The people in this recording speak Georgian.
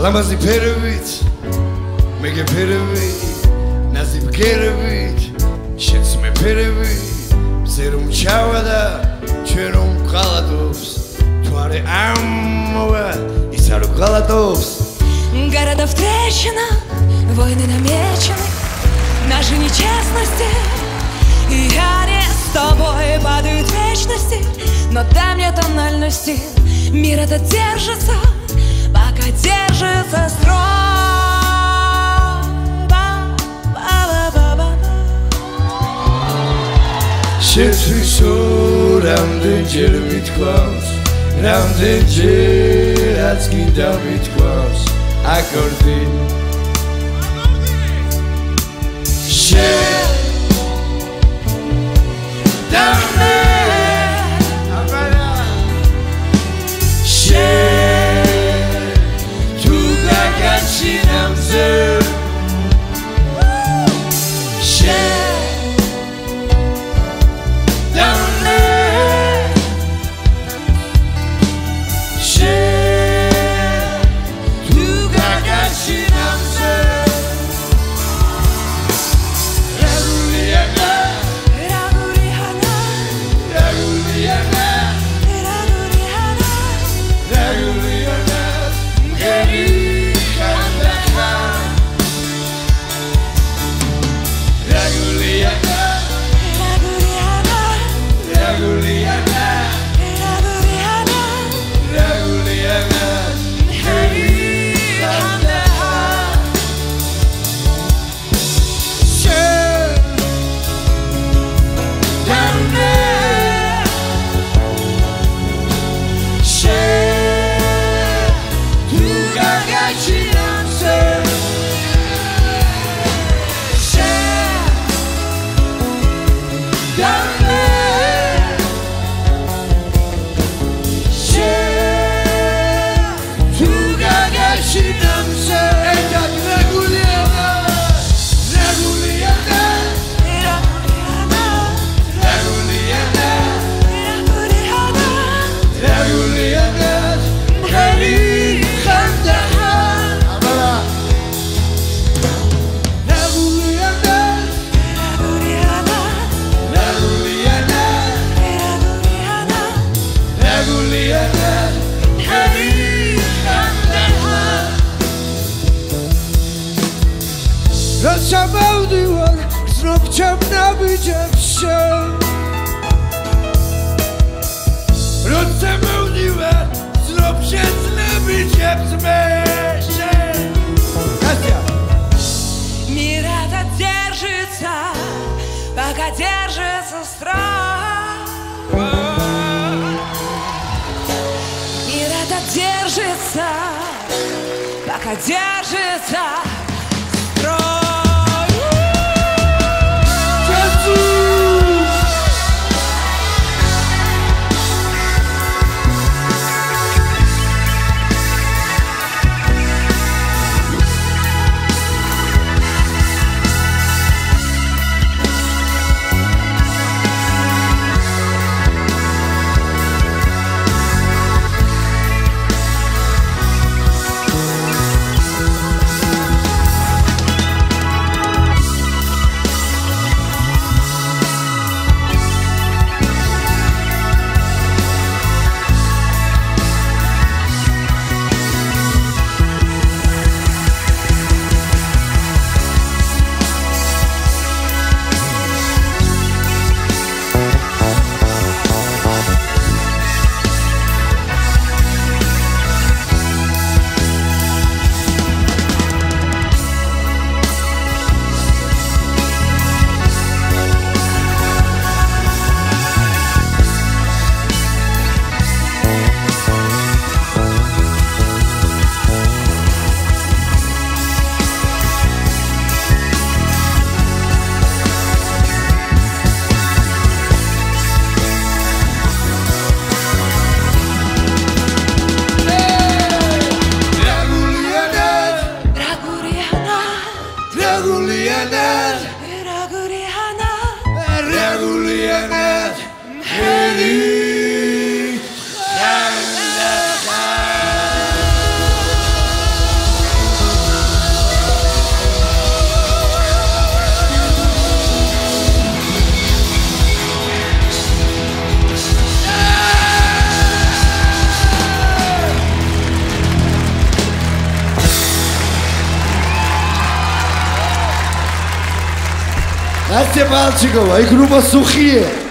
ლამაზი ფერვით მეგე ფერვი ნაზი ბგერვით შენს მე ფერვი მზე რომ ჩავა და ჩვენ რომ გღალატობს თუ არე ამოვა ის არ ггалатовс Города встречена, войны намечены, наши нечестности. И я с тобой падают вечности, но дай мне тональности. Мир этот держится, пока держится строй. Შეთვის რამდენჯერ მithქვავს, რამდენჯერაც გინდა მithქვავს აკორდი დამდე თუ გაგაჩინე მზე Samaudivar, znów ciemna widzieć się. Samaudivar, znów ciemna widzieć się. Мир этот держится, пока держится строй. Мир этот держится, пока держится строй. Настя Пальчикова и группа «Сухие».